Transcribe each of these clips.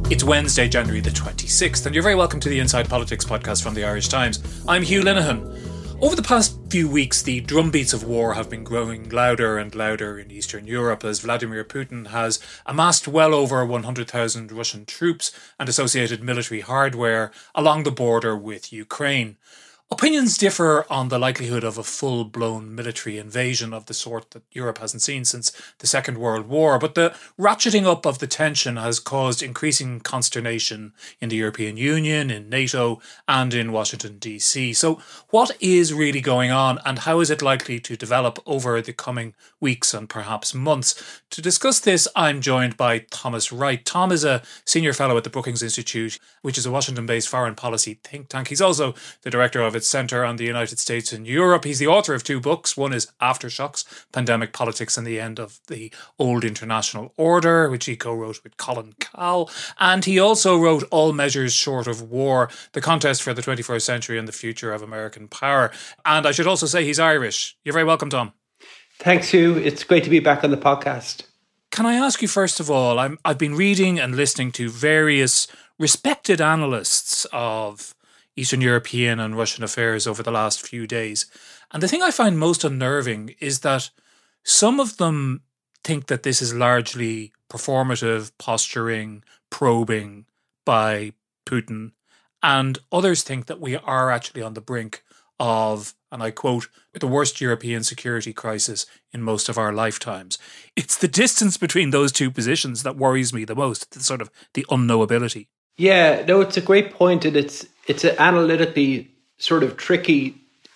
It's Wednesday, January the 26th, and you're very welcome to the Inside Politics podcast from the Irish Times. I'm Hugh Linehan. Over the past few weeks, the drumbeats of war have been growing louder and louder in Eastern Europe as Vladimir Putin has amassed well over 100,000 Russian troops and associated military hardware along the border with Ukraine. Opinions differ on the likelihood of a full-blown military invasion of the sort that Europe hasn't seen since the Second World War, but the ratcheting up of the tension has caused increasing consternation in the European Union, in NATO, and in Washington, D.C. So what is really going on, and how is it likely to develop over the coming weeks and perhaps months? To discuss this, I'm joined by Thomas Wright. Tom is a senior fellow at the Brookings Institute, which is a Washington-based foreign policy think tank. He's also the director of its Centre on the United States and Europe. He's the author of two books. One is Aftershocks, Pandemic Politics and the End of the Old International Order, which he co-wrote with Colin Kahl. And he also wrote All Measures Short of War, The Contest for the 21st Century and the Future of American Power. And I should also say he's Irish. You're very welcome, Tom. Thanks, Hugh. It's great to be back on the podcast. Can I ask you, first of all, I've been reading and listening to various respected analysts of Eastern European and Russian affairs over the last few days. And the thing I find most unnerving is that some of them think that this is largely performative, posturing, probing by Putin. And others think that we are actually on the brink of, and I quote, the worst European security crisis in most of our lifetimes. It's the distance between those two positions that worries me the most, the sort of the unknowability. Yeah, no, it's a great point, and it's an analytically sort of tricky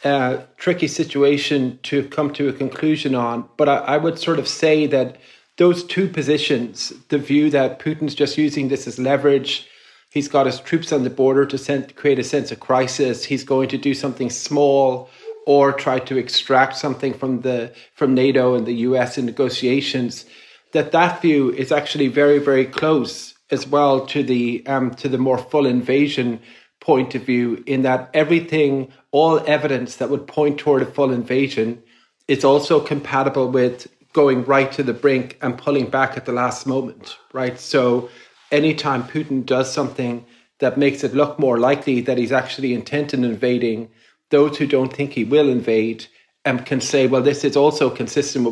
situation to come to a conclusion on. But I would sort of say that those two positions, the view that Putin's just using this as leverage, he's got his troops on the border to create a sense of crisis, he's going to do something small or try to extract something from NATO and the US in negotiations, that view is actually very, very close as well to the more full invasion point of view, in that everything, all evidence that would point toward a full invasion is also compatible with going right to the brink and pulling back at the last moment, right? So anytime Putin does something that makes it look more likely that he's actually intent on invading, those who don't think he will invade can say, well, this is also consistent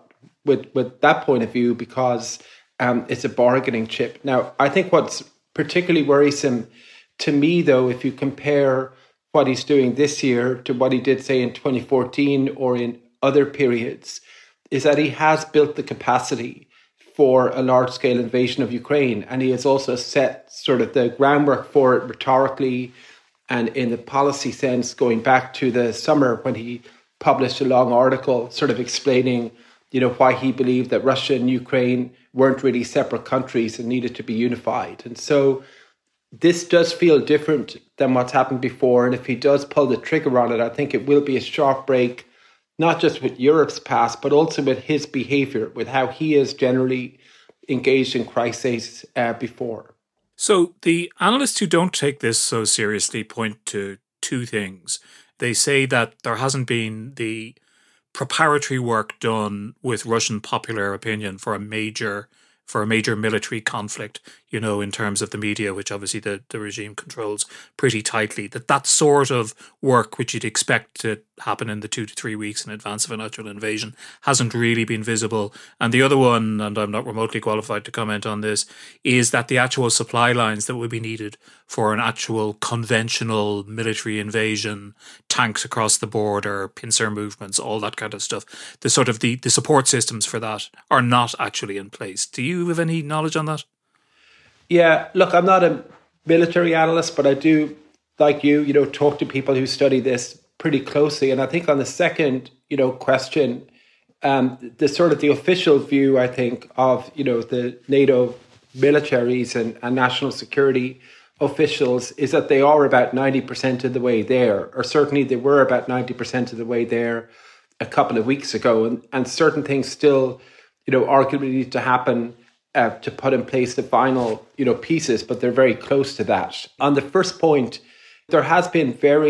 with that point of view because it's a bargaining chip. Now, I think what's particularly worrisome to me, though, if you compare what he's doing this year to what he did, say, in 2014 or in other periods, is that he has built the capacity for a large-scale invasion of Ukraine. And he has also set sort of the groundwork for it rhetorically and in the policy sense, going back to the summer when he published a long article sort of explaining, why he believed that Russia and Ukraine weren't really separate countries and needed to be unified. And so this does feel different than what's happened before. And if he does pull the trigger on it, I think it will be a sharp break, not just with Europe's past, but also with his behavior, with how he is generally engaged in crises before. So the analysts who don't take this so seriously point to two things. They say that there hasn't been the preparatory work done with Russian popular opinion for a major military conflict, in terms of the media, which obviously the regime controls pretty tightly, that sort of work, which you'd expect to happen in the 2 to 3 weeks in advance of an actual invasion, hasn't really been visible. And the other one, and I'm not remotely qualified to comment on this, is that the actual supply lines that would be needed for an actual conventional military invasion, tanks across the border, pincer movements, all that kind of stuff, the sort of the support systems for that are not actually in place. Do you have any knowledge on that? Yeah, look, I'm not a military analyst, but I do, like you, talk to people who study this pretty closely. And I think on the second, question, the sort of the official view, I think, of, the NATO militaries and national security officials is that they are about 90% of the way there, or certainly they were about 90% of the way there a couple of weeks ago. And certain things still, arguably need to happen to put in place the final, pieces, but they're very close to that. On the first point, there has been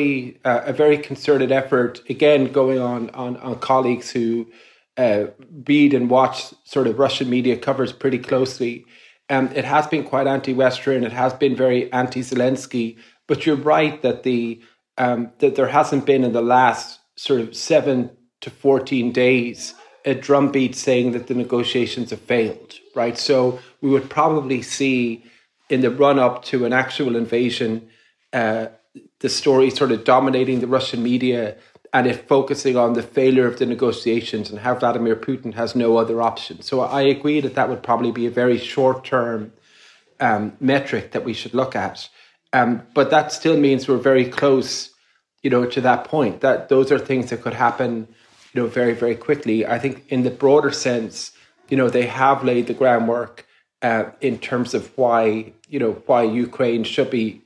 a very concerted effort, again, going on colleagues who read and watch sort of Russian media coverage pretty closely, It has been quite anti-Western. It has been very anti-Zelensky. But you're right that that there hasn't been in the last sort of 7 to 14 days a drumbeat saying that the negotiations have failed, right? So we would probably see in the run-up to an actual invasion, the story sort of dominating the Russian media and it focusing on the failure of the negotiations and how Vladimir Putin has no other option. So I agree that would probably be a very short-term metric that we should look at. But that still means we're very close, to that point, that those are things that could happen, very, very quickly. I think in the broader sense, they have laid the groundwork in terms of why Ukraine should be,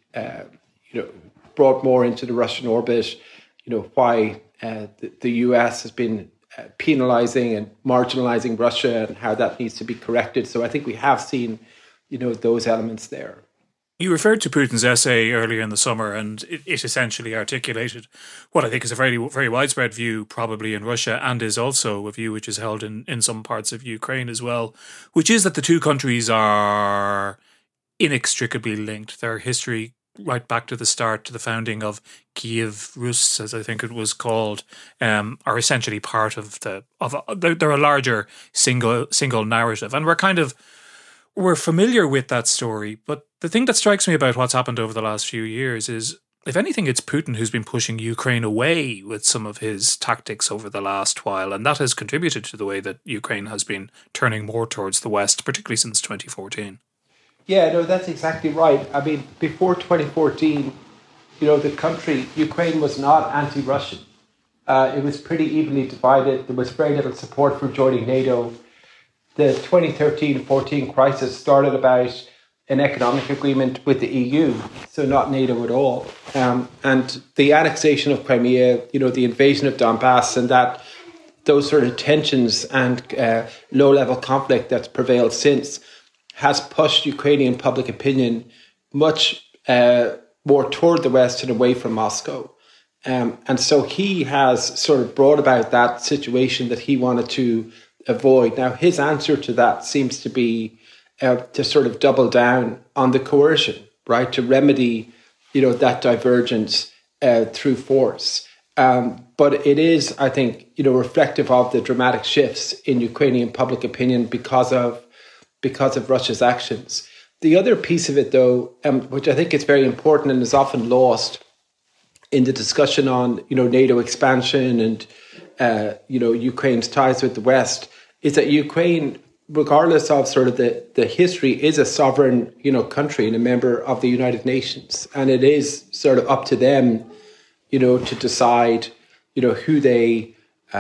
brought more into the Russian orbit, why the US has been penalizing and marginalizing Russia and how that needs to be corrected. So I think we have seen, those elements there. You referred to Putin's essay earlier in the summer, and it essentially articulated what I think is a very, very widespread view, probably in Russia, and is also a view which is held in some parts of Ukraine as well, which is that the two countries are inextricably linked. Their history, right back to the start, to the founding of Kiev Rus, as I think it was called, are essentially part of they're a larger single narrative, and we're familiar with that story. But the thing that strikes me about what's happened over the last few years is, if anything, it's Putin who's been pushing Ukraine away with some of his tactics over the last while. And that has contributed to the way that Ukraine has been turning more towards the West, particularly since 2014. Yeah, no, that's exactly right. I mean, before 2014, the country, Ukraine, was not anti-Russian. It was pretty evenly divided. There was very little support for joining NATO. The 2013-14 crisis started about an economic agreement with the EU, so not NATO at all. And the annexation of Crimea, the invasion of Donbass, and those sort of tensions and low-level conflict that's prevailed since has pushed Ukrainian public opinion much more toward the West and away from Moscow. And so he has sort of brought about that situation that he wanted to avoid. Now, his answer to that seems to be to sort of double down on the coercion, right, to remedy, that divergence through force. But it is, I think, reflective of the dramatic shifts in Ukrainian public opinion because of Russia's actions. The other piece of it, though, which I think is very important and is often lost in the discussion on, NATO expansion and, Ukraine's ties with the West, is that Ukraine, regardless of sort of the history, is a sovereign, country and a member of the United Nations. And it is sort of up to them, to decide, who they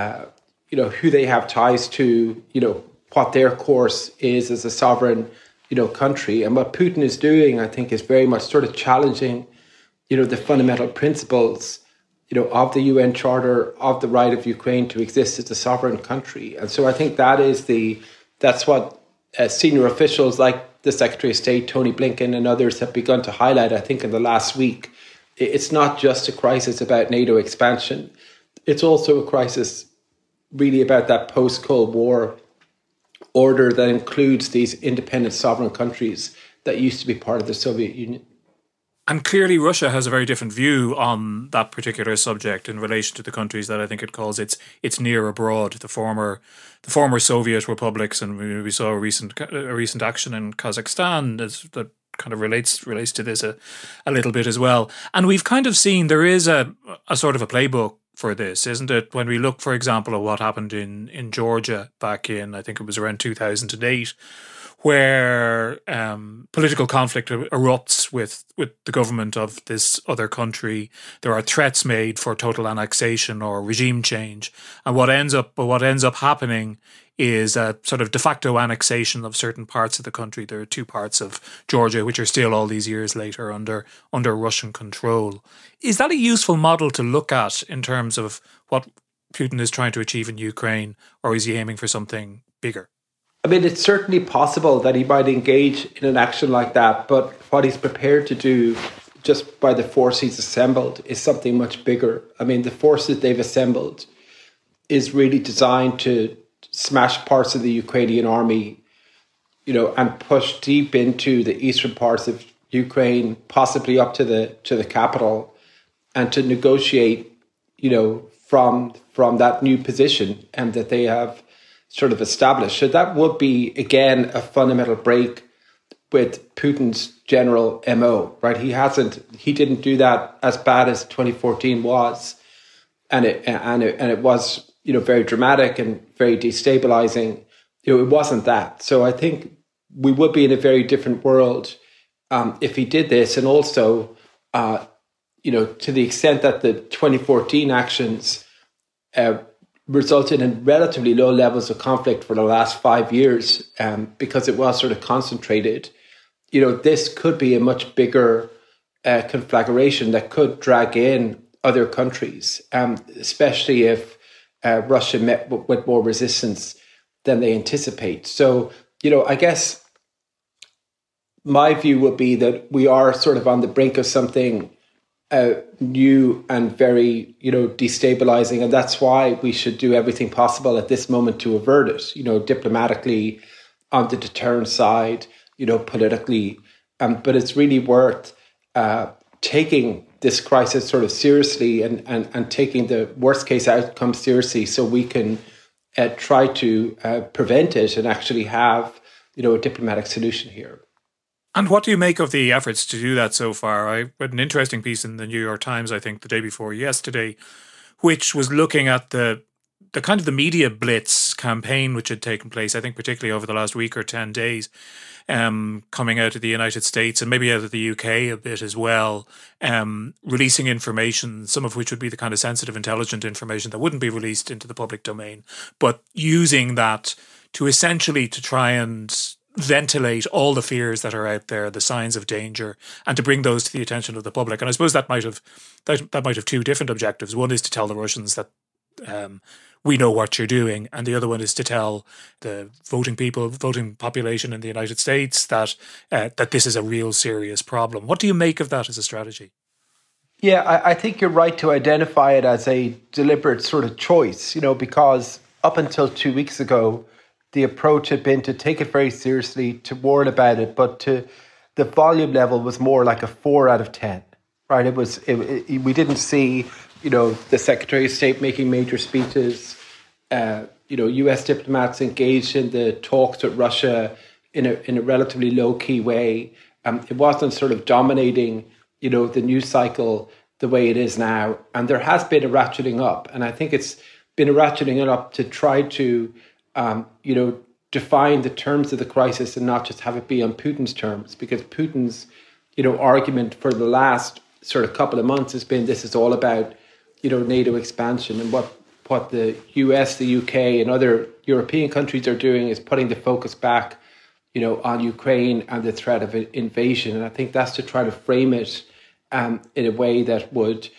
have ties to, what their course is as a sovereign, country. And what Putin is doing, I think, is very much sort of challenging, the fundamental principles, of the UN Charter, of the right of Ukraine to exist as a sovereign country. And so I think that's what senior officials like the Secretary of State, Tony Blinken, and others have begun to highlight, I think, in the last week. It's not just a crisis about NATO expansion. It's also a crisis really about that post-Cold War order that includes these independent sovereign countries that used to be part of the Soviet Union. And clearly Russia has a very different view on that particular subject in relation to the countries that I think it calls its near abroad, the former Soviet republics, and we saw a recent action in Kazakhstan that kind of relates to this a little bit as well. And we've kind of seen there is a sort of a playbook for this, isn't it? When we look, for example, at what happened in Georgia back in, I think it was around 2008, where political conflict erupts with the government of this other country. There are threats made for total annexation or regime change, and what ends up happening is a sort of de facto annexation of certain parts of the country. There are two parts of Georgia which are still all these years later under Russian control. Is that a useful model to look at in terms of what Putin is trying to achieve in Ukraine, or is he aiming for something bigger? I mean, it's certainly possible that he might engage in an action like that, but what he's prepared to do just by the force he's assembled is something much bigger. I mean, the force that they've assembled is really designed to smash parts of the Ukrainian army, and push deep into the eastern parts of Ukraine, possibly up to the capital, and to negotiate, from that new position and that they have sort of established. So that would be, again, a fundamental break with Putin's general MO, right? He didn't do that as bad as 2014 was. And it was, very dramatic and very destabilizing. It wasn't that. So I think we would be in a very different world if he did this. And also, to the extent that the 2014 actions resulted in relatively low levels of conflict for the last 5 years, because it was sort of concentrated, this could be a much bigger conflagration that could drag in other countries, especially if Russia met with more resistance than they anticipate. So, I guess my view would be that we are sort of on the brink of something new and very, destabilizing. And that's why we should do everything possible at this moment to avert it, diplomatically, on the deterrence side, politically. But it's really worth taking this crisis sort of seriously and taking the worst case outcome seriously, so we can try to prevent it and actually have, a diplomatic solution here. And what do you make of the efforts to do that so far? I read an interesting piece in the New York Times, I think the day before yesterday, which was looking at the kind of the media blitz campaign which had taken place, I think particularly over the last week or 10 days, coming out of the United States and maybe out of the UK a bit as well, releasing information, some of which would be the kind of sensitive, intelligent information that wouldn't be released into the public domain, but using that to essentially to try and ventilate all the fears that are out there, the signs of danger, and to bring those to the attention of the public. And I suppose that might have two different objectives. One is to tell the Russians that we know what you're doing, and the other one is to tell the voting population in the United States that that this is a real serious problem. What do you make of that as a strategy? Yeah, I think you're right to identify it as a deliberate sort of choice, because up until 2 weeks ago, the approach had been to take it very seriously, to warn about it, but the volume level was more like a 4 out of 10, right? We didn't see, the Secretary of State making major speeches, US diplomats engaged in the talks with Russia in a relatively low key way. It wasn't sort of dominating, the news cycle the way it is now. And there has been a ratcheting up, and I think it's been a ratcheting up to try to define the terms of the crisis and not just have it be on Putin's terms, because Putin's, argument for the last sort of couple of months has been this is all about, NATO expansion, and what the US, the UK and other European countries are doing is putting the focus back, on Ukraine and the threat of invasion. And I think that's to try to frame it in a way that would,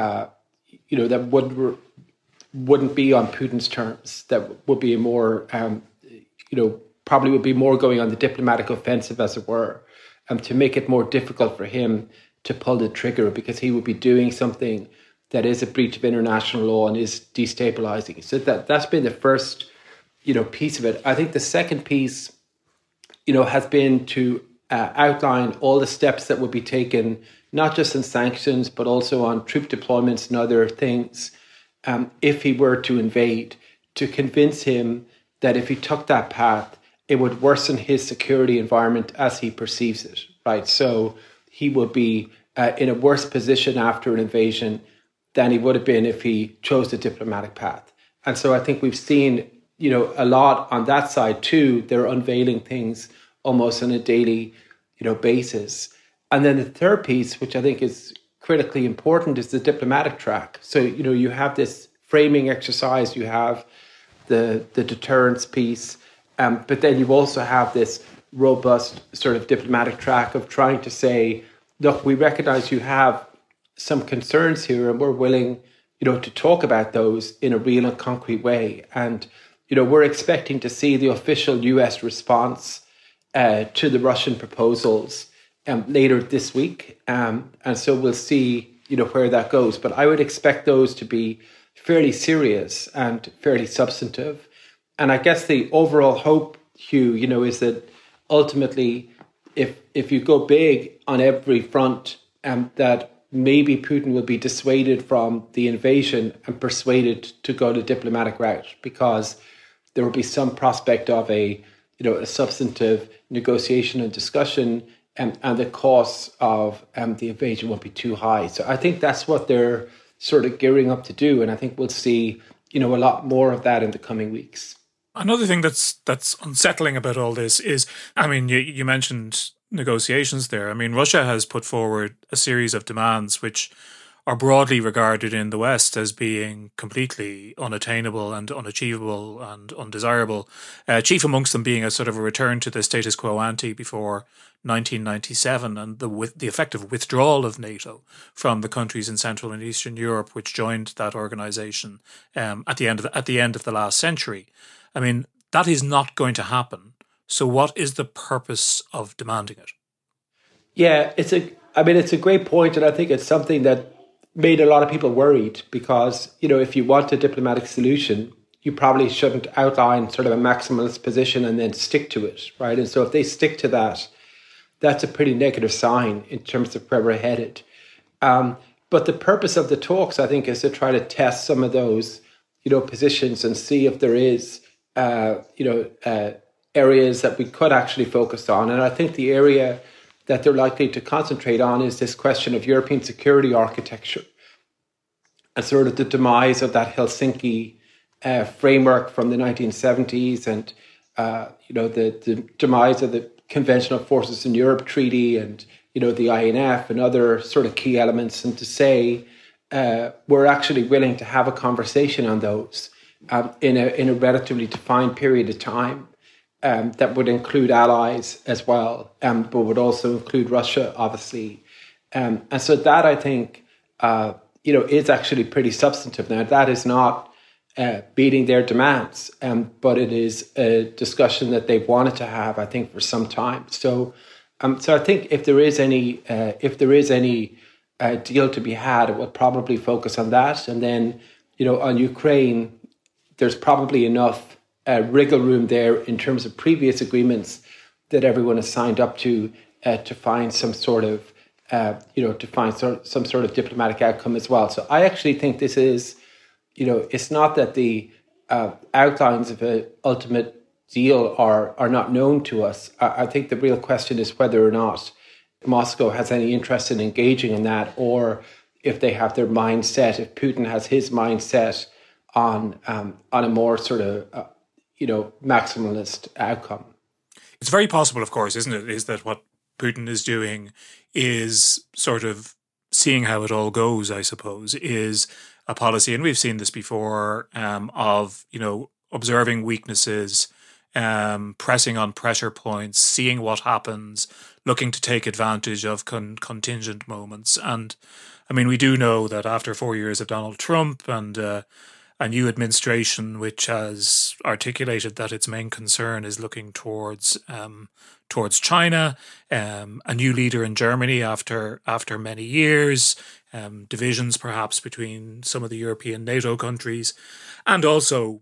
wouldn't be on Putin's terms, that would be a more, probably would be more going on the diplomatic offensive, as it were, to make it more difficult for him to pull the trigger, because he would be doing something that is a breach of international law and is destabilizing. So that's been the first, piece of it. I think the second piece, has been to outline all the steps that would be taken, not just in sanctions, but also on troop deployments and other things, if he were to invade, to convince him that if he took that path, it would worsen his security environment as he perceives it, right? So he would be in a worse position after an invasion than he would have been if he chose the diplomatic path. And so I think we've seen, a lot on that side too. They're unveiling things almost on a daily, basis. And then the third piece, which I think is critically important, is the diplomatic track. So, you have this framing exercise, you have the deterrence piece, but then you also have this robust sort of diplomatic track of trying to say, look, we recognize you have some concerns here and we're willing, to talk about those in a real and concrete way. And, we're expecting to see the official US response to the Russian proposals later this week. And so we'll see, where that goes. But I would expect those to be fairly serious and fairly substantive. And I guess the overall hope, Hugh, is that ultimately, if you go big on every front, that maybe Putin will be dissuaded from the invasion and persuaded to go the diplomatic route, because there will be some prospect of a substantive negotiation and discussion, and the costs of the invasion won't be too high. So I think that's what they're sort of gearing up to do, and I think we'll see a lot more of that in the coming weeks. Another thing that's unsettling about all this is, I mean, you mentioned negotiations there. I mean, Russia has put forward a series of demands which are broadly regarded in the West as being completely unattainable and unachievable and undesirable. Chief amongst them being a sort of a return to the status quo ante before 1997 and the effective withdrawal of NATO from the countries in Central and Eastern Europe which joined that organisation at the end of the last century. I mean, that is not going to happen. So what is the purpose of demanding it? Yeah, it's a great point, and I think it's something that made a lot of people worried, because, if you want a diplomatic solution, you probably shouldn't outline sort of a maximalist position and then stick to it, right? And so if they stick to that, that's a pretty negative sign in terms of where we're headed. But the purpose of the talks, I think, is to try to test some of those, positions and see if there is, areas that we could actually focus on. And I think the area that they're likely to concentrate on is this question of European security architecture and sort of the demise of that Helsinki framework from the 1970s, and the demise of the Conventional Forces in Europe Treaty, and the INF and other sort of key elements, and to say we're actually willing to have a conversation on those in a relatively defined period of time. That would include allies as well, but would also include Russia, obviously. And so that, I think, is actually pretty substantive. Now, that is not beating their demands, but it is a discussion that they've wanted to have, I think, for some time. So I think if there is any deal to be had, it will probably focus on that. And then, on Ukraine, there's probably enough wriggle room there in terms of previous agreements that everyone has signed up to find some sort of some sort of diplomatic outcome as well. So I actually think this is, it's not that the outlines of an ultimate deal are not known to us. I think the real question is whether or not Moscow has any interest in engaging in that, or if they have their mindset, if Putin has his mindset on a more sort of maximalist outcome. It's very possible, of course, isn't it, is that what Putin is doing is sort of seeing how it all goes, I suppose, is a policy, and we've seen this before, of, observing weaknesses, pressing on pressure points, seeing what happens, looking to take advantage of contingent moments. And, I mean, we do know that after 4 years of Donald Trump and a new administration which has articulated that its main concern is looking towards China, a new leader in Germany after many years, divisions perhaps between some of the European NATO countries, and also,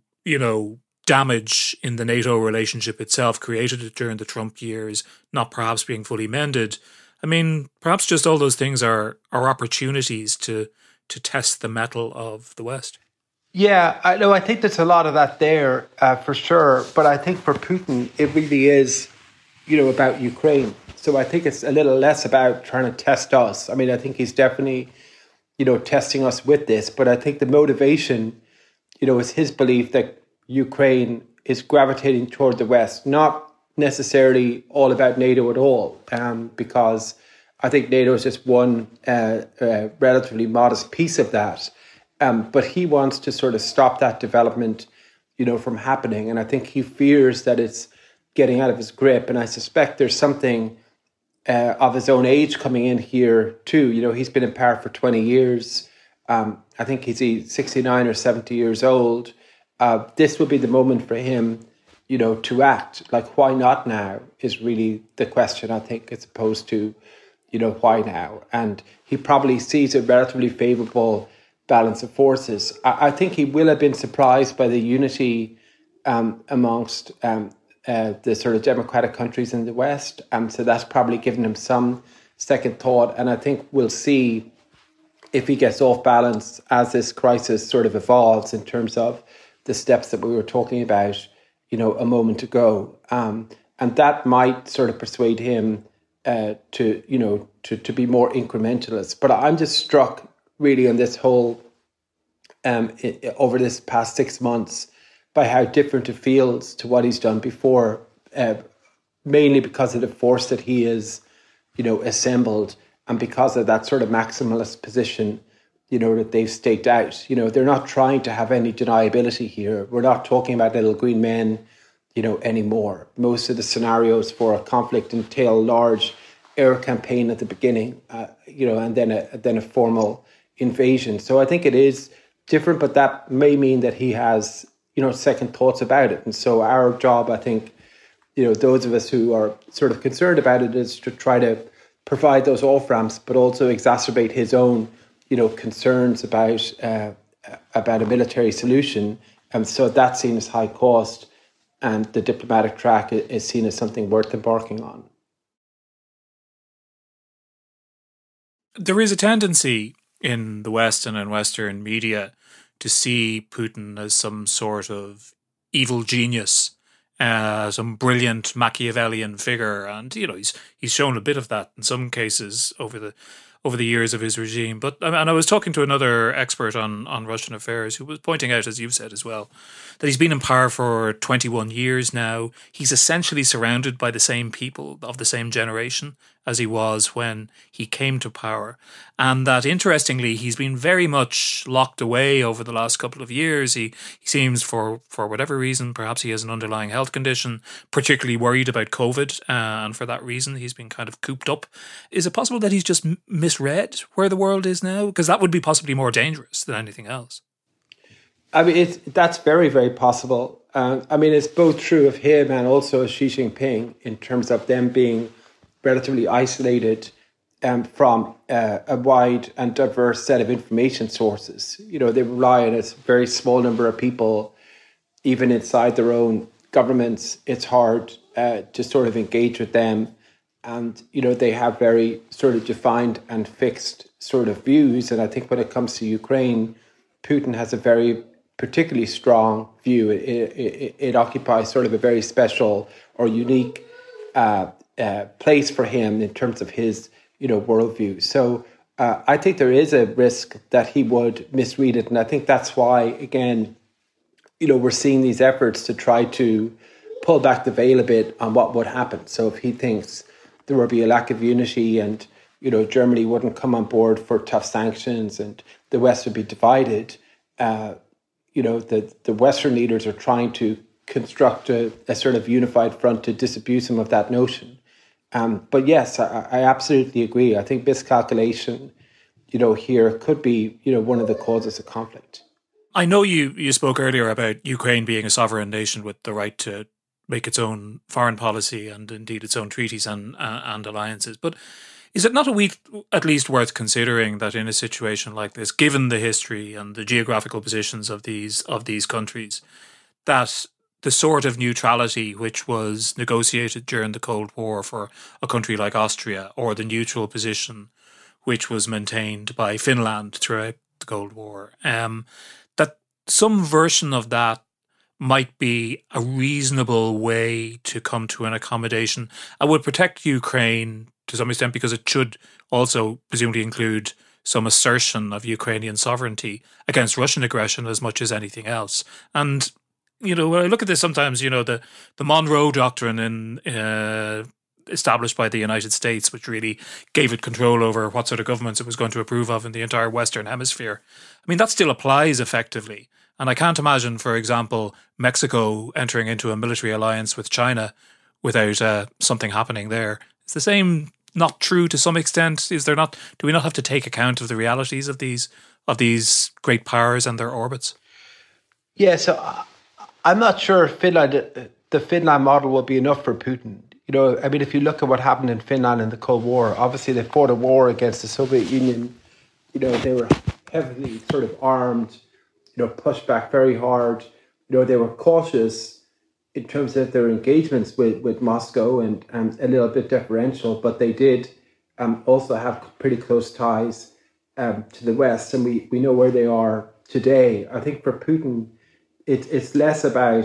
damage in the NATO relationship itself created during the Trump years, not perhaps being fully mended. I mean, perhaps just all those things are opportunities to test the mettle of the West. Yeah, I think there's a lot of that there for sure. But I think for Putin, it really is, about Ukraine. So I think it's a little less about trying to test us. I mean, I think he's definitely, testing us with this. But I think the motivation, is his belief that Ukraine is gravitating toward the West, not necessarily all about NATO at all, because I think NATO is just one relatively modest piece of that. But he wants to sort of stop that development, from happening. And I think he fears that it's getting out of his grip. And I suspect there's something of his own age coming in here too. He's been in power for 20 years. I think he's 69 or 70 years old. This would be the moment for him, to act. Like, why not now is really the question, I think, as opposed to, why now? And he probably sees a relatively favorable balance of forces. I think he will have been surprised by the unity amongst the sort of democratic countries in the West. So that's probably given him some second thought. And I think we'll see if he gets off balance as this crisis sort of evolves in terms of the steps that we were talking about, a moment ago. And that might sort of persuade him to be more incrementalist. But I'm just struck really on this whole, over this past 6 months, by how different it feels to what he's done before, mainly because of the force that he is, assembled, and because of that sort of maximalist position, that they've staked out. They're not trying to have any deniability here. We're not talking about little green men, anymore. Most of the scenarios for a conflict entail a large air campaign at the beginning, and then a formal invasion. So I think it is different, but that may mean that he has, second thoughts about it. And so our job, I think, those of us who are sort of concerned about it, is to try to provide those off-ramps, but also exacerbate his own, concerns about a military solution. And so that's seen as high cost, and the diplomatic track is seen as something worth embarking on. There is a tendency in the West and in Western media to see Putin as some sort of evil genius, some brilliant Machiavellian figure, and he's shown a bit of that in some cases over the years of his regime. But and I was talking to another expert on Russian affairs who was pointing out, as you've said as well, that he's been in power for 21 years now. He's essentially surrounded by the same people of the same generation as he was when he came to power. And that, interestingly, he's been very much locked away over the last couple of years. He seems, for whatever reason, perhaps he has an underlying health condition, particularly worried about COVID, and for that reason he's been kind of cooped up. Is it possible that he's just misread where the world is now? Because that would be possibly more dangerous than anything else. I mean, that's very, very possible. It's both true of him and also Xi Jinping in terms of them being relatively isolated from a wide and diverse set of information sources. They rely on a very small number of people, even inside their own governments. It's hard to sort of engage with them. And, they have very sort of defined and fixed sort of views. And I think when it comes to Ukraine, Putin has a very particularly strong view. It occupies sort of a very special or unique place for him in terms of his, worldview. So I think there is a risk that he would misread it. And I think that's why, again, we're seeing these efforts to try to pull back the veil a bit on what would happen. So if he thinks there will be a lack of unity and, Germany wouldn't come on board for tough sanctions and the West would be divided, the Western leaders are trying to construct a sort of unified front to disabuse him of that notion. But yes, I absolutely agree. I think miscalculation, here could be, one of the causes of conflict. I know you spoke earlier about Ukraine being a sovereign nation with the right to make its own foreign policy and indeed its own treaties and alliances. But is it not at least worth considering that in a situation like this, given the history and the geographical positions of these countries, that the sort of neutrality which was negotiated during the Cold War for a country like Austria, or the neutral position which was maintained by Finland throughout the Cold War, that some version of that might be a reasonable way to come to an accommodation and would protect Ukraine to some extent, because it should also presumably include some assertion of Ukrainian sovereignty against Russian aggression as much as anything else. And, when I look at this sometimes, the Monroe Doctrine established by the United States, which really gave it control over what sort of governments it was going to approve of in the entire Western Hemisphere. That still applies effectively. And I can't imagine, for example, Mexico entering into a military alliance with China without something happening there. Is the same not true to some extent? Is there not? Do we not have to take account of the realities of these great powers and their orbits? Yeah, so I'm not sure the Finland model will be enough for Putin. If you look at what happened in Finland in the Cold War, obviously they fought a war against the Soviet Union. They were heavily sort of armed, pushed back very hard. They were cautious in terms of their engagements with Moscow and a little bit deferential, but they did also have pretty close ties to the West, and we know where they are today. I think for Putin, it's less about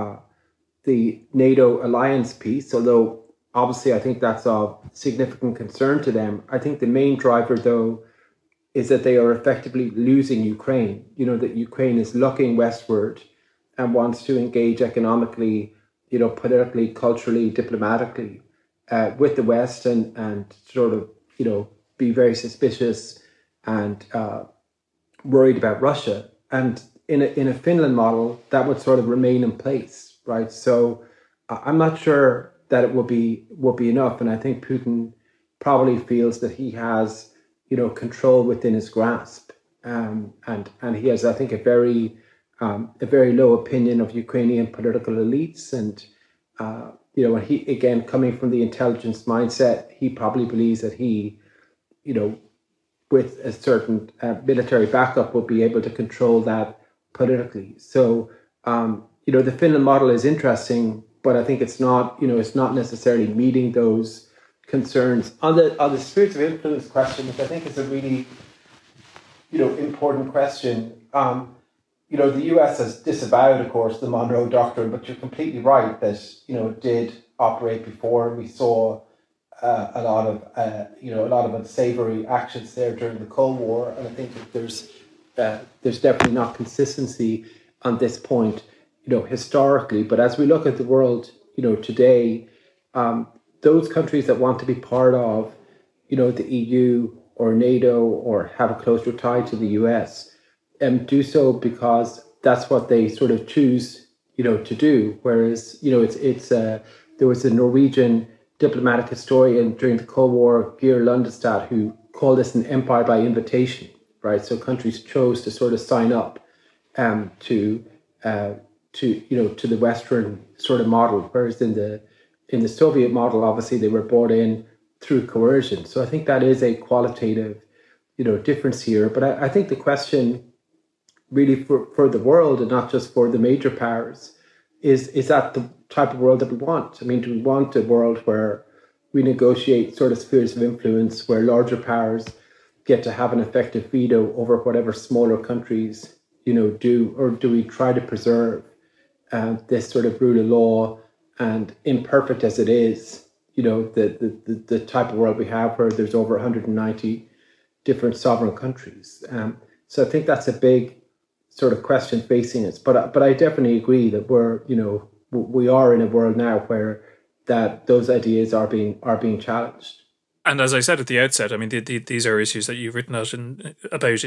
the NATO alliance piece, although obviously I think that's of significant concern to them. I think the main driver, though, is that they are effectively losing Ukraine. You know, that Ukraine is looking westward and wants to engage economically, you know, politically, culturally, diplomatically with the West and sort of, you know, be very suspicious and worried about Russia. And in a Finland model, that would sort of remain in place, right? So I'm not sure that it would be enough. And I think Putin probably feels that he has, you know, control within his grasp. And he has, I think, a very low opinion of Ukrainian political elites. And, you know, when he, again, coming from the intelligence mindset, he probably believes that he, you know, with a certain military backup, will be able to control that politically. So, you know, the Finland model is interesting, but I think it's not, you know, it's not necessarily meeting those concerns. On the spheres of influence question, which I think is a really, you know, important question. You know, the US has disavowed, of course, the Monroe Doctrine, but you're completely right that, you know, it did operate before. We saw a lot of unsavory actions there during the Cold War, and I think that there's definitely not consistency on this point, you know, historically. But as we look at the world, you know, today, those countries that want to be part of, you know, the EU or NATO or have a closer tie to the US, do so because that's what they sort of choose, you know, to do. Whereas, you know, there was a Norwegian diplomatic historian during the Cold War, Geir Lundestad, who called this an empire by invitation, right? So countries chose to sort of sign up to the Western sort of model, whereas in the Soviet model, obviously they were brought in through coercion. So I think that is a qualitative, you know, difference here. But I think the question really for the world, and not just for the major powers, is that the type of world that we want? I mean, do we want a world where we negotiate sort of spheres of influence, where larger powers get to have an effective veto over whatever smaller countries, you know, do? Or do we try to preserve this sort of rule of law, and imperfect as it is, you know, the type of world we have where there's over 190 different sovereign countries? So I think that's a big sort of question facing us. But I definitely agree that we are in a world now where that those ideas are being challenged. And as I said at the outset, I mean, these are issues that you've written about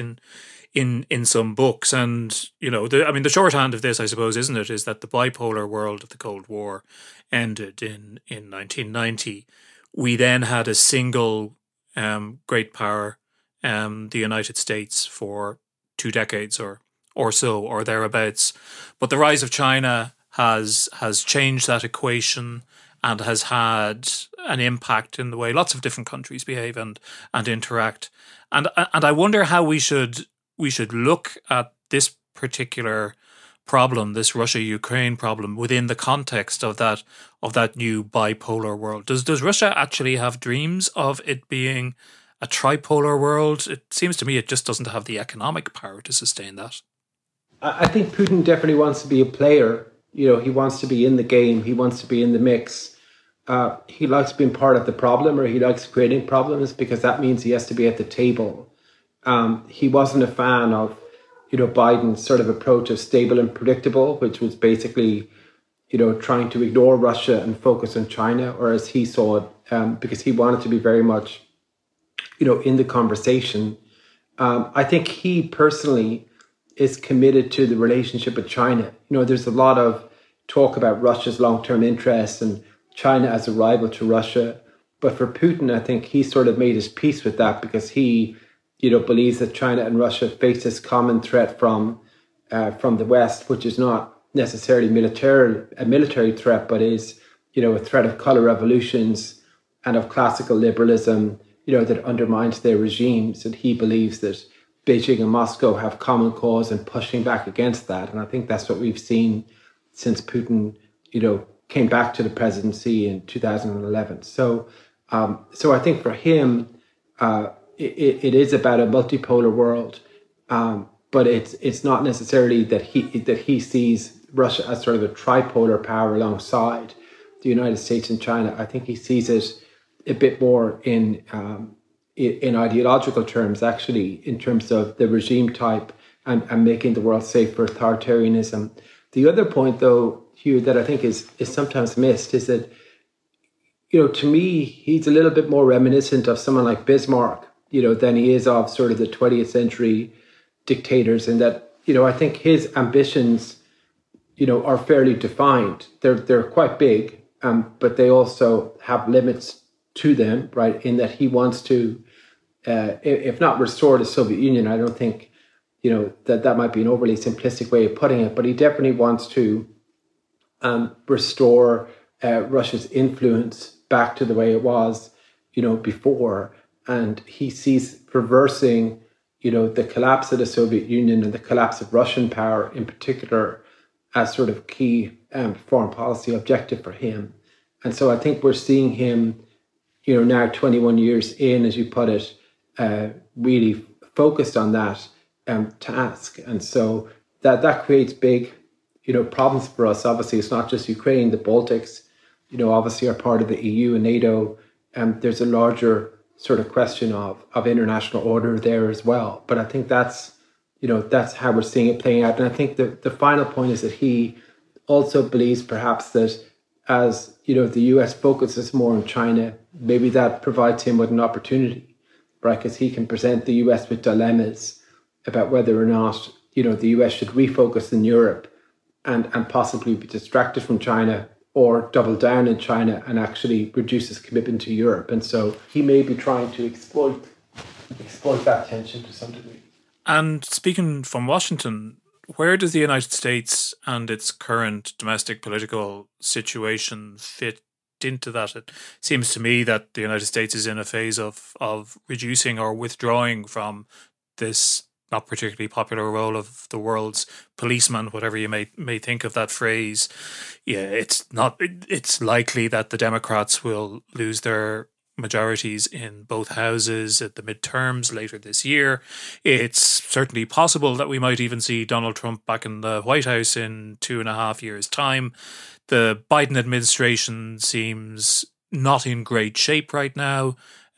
in some books. And, you know, the shorthand of this, I suppose, isn't it, is that the bipolar world of the Cold War ended in 1990. We then had a single great power, the United States, for 2 decades or so, or thereabouts. But the rise of China has changed that equation and has had an impact in the way lots of different countries behave and interact. And I wonder how we should look at this particular problem, this Russia-Ukraine problem, within the context of that new bipolar world. Does Russia actually have dreams of it being a tripolar world? It seems to me it just doesn't have the economic power to sustain that. I think Putin definitely wants to be a player. You know, he wants to be in the game. He wants to be in the mix. He likes being part of the problem, or he likes creating problems, because that means he has to be at the table. He wasn't a fan of, you know, Biden's sort of approach of stable and predictable, which was basically, you know, trying to ignore Russia and focus on China, or as he saw it, because he wanted to be very much, you know, in the conversation. I think he personally is committed to the relationship with China. You know, there's a lot of talk about Russia's long-term interests and China as a rival to Russia. But for Putin, I think he sort of made his peace with that, because he, you know, believes that China and Russia face this common threat from the West, which is not necessarily a military threat, but is, you know, a threat of color revolutions and of classical liberalism, you know, that undermines their regimes. And he believes that Beijing and Moscow have common cause in pushing back against that. And I think that's what we've seen since Putin, came back to the presidency in 2011. So I think for him, it is about a multipolar world, but it's not necessarily that he sees Russia as sort of a tripolar power alongside the United States and China. I think he sees it a bit more in ideological terms, actually, in terms of the regime type and making the world safe for authoritarianism. The other point, though, Hugh, that I think is sometimes missed is that, to me, he's a little bit more reminiscent of someone like Bismarck, than he is of sort of the 20th century dictators, and that, I think his ambitions, are fairly defined. They're quite big, but they also have limits to them, right? In that he wants to, if not restore the Soviet Union, I don't think, that might be an overly simplistic way of putting it, but he definitely wants to restore Russia's influence back to the way it was, before. And he sees reversing, the collapse of the Soviet Union and the collapse of Russian power in particular as sort of key foreign policy objective for him. And so I think we're seeing him, now 21 years in, as you put it, really focused on that task. And so that creates big, problems for us. Obviously, it's not just Ukraine, the Baltics, obviously are part of the EU and NATO. There's a larger sort of question of international order there as well. But I think that's how we're seeing it playing out. And I think the final point is that he also believes perhaps that as, the US focuses more on China, maybe that provides him with an opportunity, right? Because he can present the US with dilemmas about whether or not, the US should refocus in Europe and possibly be distracted from China, or double down in China and actually reduce his commitment to Europe. And so he may be trying to exploit that tension to some degree. And speaking from Washington, where does the United States and its current domestic political situation fit into that? It seems to me that the United States is in a phase of reducing or withdrawing from this not particularly popular role of the world's policeman, whatever you may think of that phrase. Yeah, it's likely that the Democrats will lose their majorities in both houses at the midterms later this year. It's certainly possible that we might even see Donald Trump back in the White House in 2.5 years' time. The Biden administration seems not in great shape right now.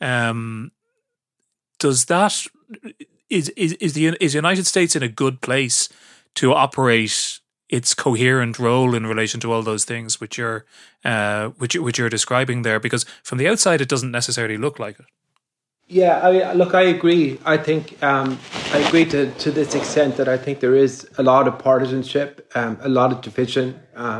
Is the United States in a good place to operate its coherent role in relation to all those things which you're describing there? Because from the outside, it doesn't necessarily look like it. Yeah, I agree. I think I agree to this extent that I think there is a lot of partisanship, a lot of division.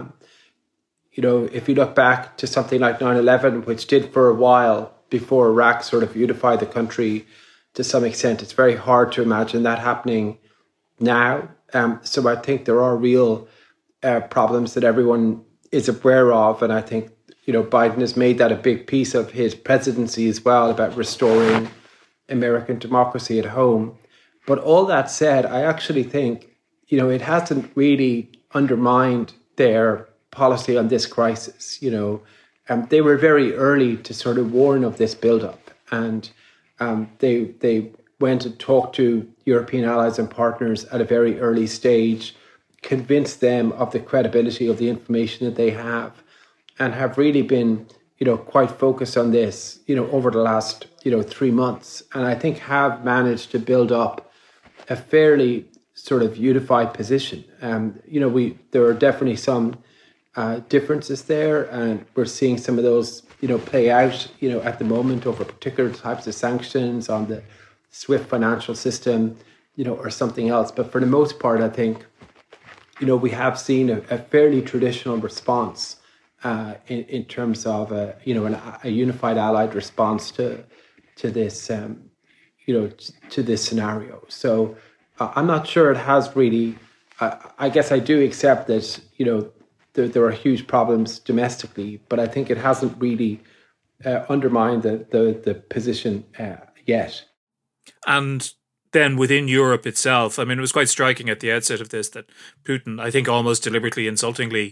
If you look back to something like 9/11, which did for a while before Iraq sort of unified the country to some extent, it's very hard to imagine that happening now. So I think there are real problems that everyone is aware of. And I think, Biden has made that a big piece of his presidency as well, about restoring American democracy at home. But all that said, I actually think, it hasn't really undermined their policy on this crisis. They were very early to sort of warn of this buildup. And they went and talked to European allies and partners at a very early stage, convinced them of the credibility of the information that they have, and have really been, quite focused on this, over the last, 3 months. And I think have managed to build up a fairly sort of unified position. There are definitely some differences there, and we're seeing some of those play out, at the moment over particular types of sanctions on the SWIFT financial system, or something else. But for the most part, I think, we have seen a fairly traditional response in terms of, a unified allied response to this, to this scenario. So I'm not sure it has really, I guess I do accept that, there are huge problems domestically, but I think it hasn't really undermined the position yet. And then within Europe itself, I mean, it was quite striking at the outset of this that Putin, I think almost deliberately insultingly,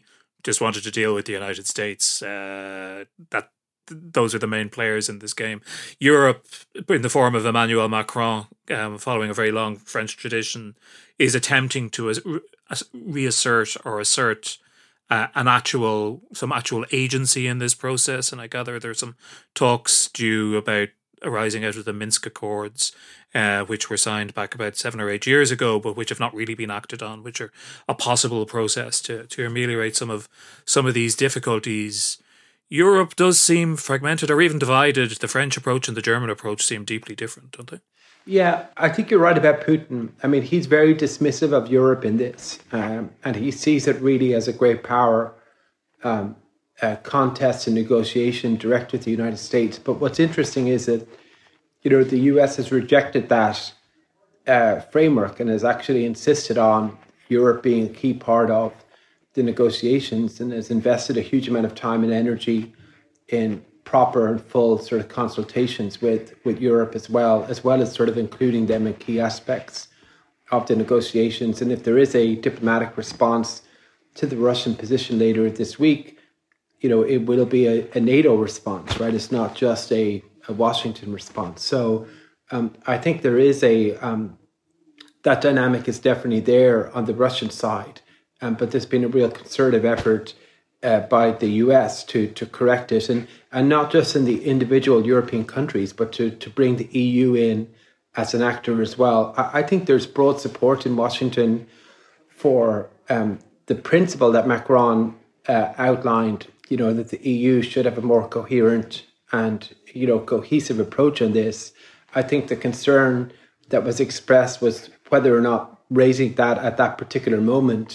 just wanted to deal with the United States. Those are the main players in this game. Europe, in the form of Emmanuel Macron, following a very long French tradition, is attempting to reassert or assert some actual agency in this process. And I gather there's some talks due about arising out of the Minsk Accords, which were signed back about 7 or 8 years ago, but which have not really been acted on, which are a possible process to ameliorate some of these difficulties. Europe does seem fragmented or even divided. The French approach and the German approach seem deeply different, don't they? Yeah, I think you're right about Putin. I mean, he's very dismissive of Europe in this, and he sees it really as a great power contest and negotiation direct with the United States. But what's interesting is that, the US has rejected that framework and has actually insisted on Europe being a key part of the negotiations, and has invested a huge amount of time and energy in proper and full sort of consultations with Europe as well as sort of including them in key aspects of the negotiations. And if there is a diplomatic response to the Russian position later this week, it will be a NATO response, right? It's not just a Washington response. So I think there is that dynamic is definitely there on the Russian side. But there's been a real concerted effort by the US to correct it, and not just in the individual European countries, but to bring the EU in as an actor as well. I think there's broad support in Washington for the principle that Macron outlined, that the EU should have a more coherent and, cohesive approach on this. I think the concern that was expressed was whether or not raising that at that particular moment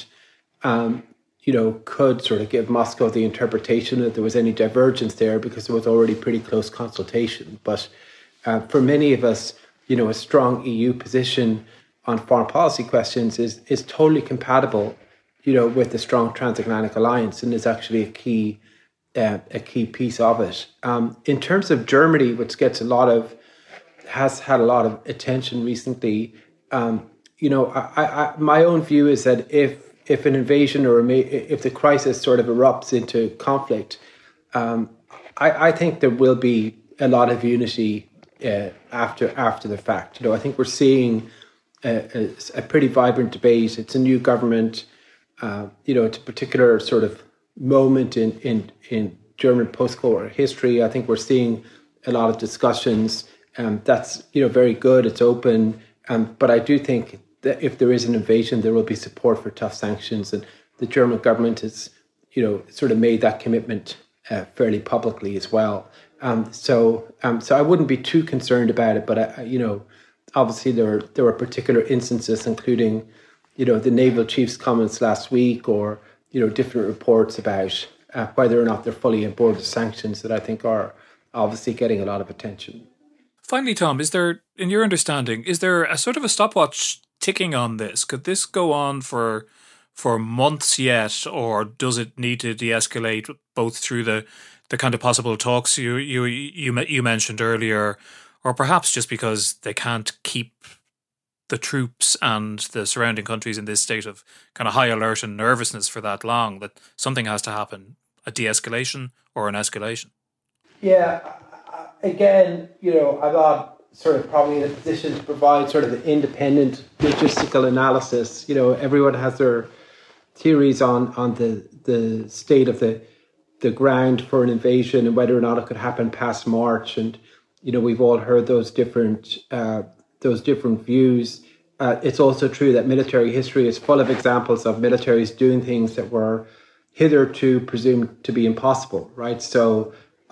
could sort of give Moscow the interpretation that there was any divergence there, because there was already pretty close consultation. But for many of us, a strong EU position on foreign policy questions is totally compatible, with the strong transatlantic alliance, and is actually a key piece of it. In terms of Germany, which has had a lot of attention recently, my own view is that if an invasion if the crisis sort of erupts into conflict, I think there will be a lot of unity after the fact. I think we're seeing a pretty vibrant debate. It's a new government. It's a particular sort of moment in German post-war history. I think we're seeing a lot of discussions. That's very good. It's open. But I do think that if there is an invasion, there will be support for tough sanctions, and the German government has, sort of made that commitment fairly publicly as well. So I wouldn't be too concerned about it, but obviously there were particular instances, including, the naval chief's comments last week, or different reports about whether or not they're fully on board with sanctions, that I think are obviously getting a lot of attention. Finally, Tom, is there, in your understanding, is there a sort of a stopwatch ticking on this? Could this go on for months yet, or does it need to de-escalate both through the kind of possible talks you mentioned earlier, or perhaps just because they can't keep the troops and the surrounding countries in this state of kind of high alert and nervousness for that long, that something has to happen, a de-escalation or an escalation? Yeah, again, I'm not sort of probably in a position to provide sort of the independent logistical analysis. Everyone has their theories on the state of the ground for an invasion and whether or not it could happen past March. And, we've all heard those different views. It's also true that military history is full of examples of militaries doing things that were hitherto presumed to be impossible, right? So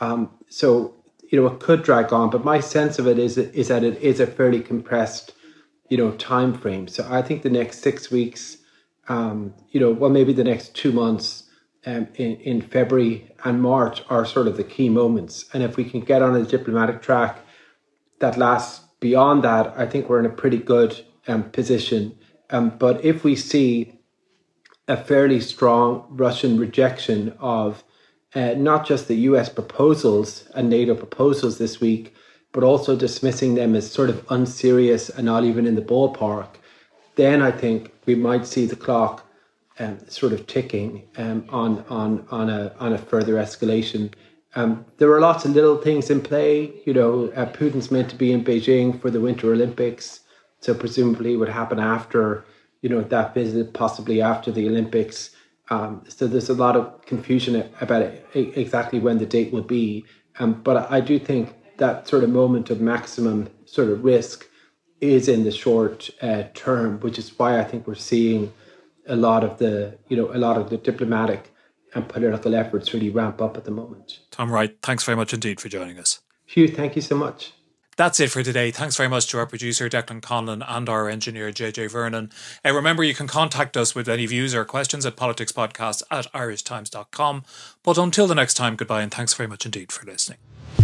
it could drag on, but my sense of it is that it is a fairly compressed, time frame. So I think the next 6 weeks, maybe the next 2 months in February and March are sort of the key moments. And if we can get on a diplomatic track that lasts beyond that, I think we're in a pretty good position. But if we see a fairly strong Russian rejection of not just the US proposals and NATO proposals this week, but also dismissing them as sort of unserious and not even in the ballpark, then I think we might see the clock sort of ticking on a further escalation. There are lots of little things in play. Putin's meant to be in Beijing for the Winter Olympics, so presumably it would happen after that visit, possibly after the Olympics. So there's a lot of confusion about exactly when the date will be. But I do think that sort of moment of maximum sort of risk is in the short term, which is why I think we're seeing a lot of the diplomatic and political efforts really ramp up at the moment. Tom Wright, thanks very much indeed for joining us. Hugh, thank you so much. That's it for today. Thanks very much to our producer, Declan Conlon, and our engineer, JJ Vernon. Remember, you can contact us with any views or questions at politicspodcast@irishtimes.com. But until the next time, goodbye and thanks very much indeed for listening.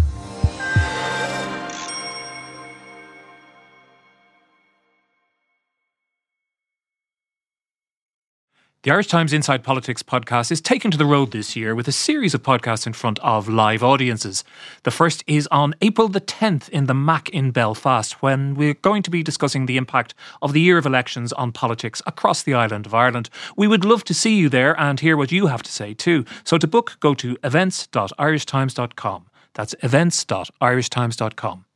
The Irish Times Inside Politics podcast is taken to the road this year with a series of podcasts in front of live audiences. The first is on April the 10th in the Mac in Belfast, when we're going to be discussing the impact of the year of elections on politics across the island of Ireland. We would love to see you there and hear what you have to say too. So to book, go to events.irishtimes.com. That's events.irishtimes.com.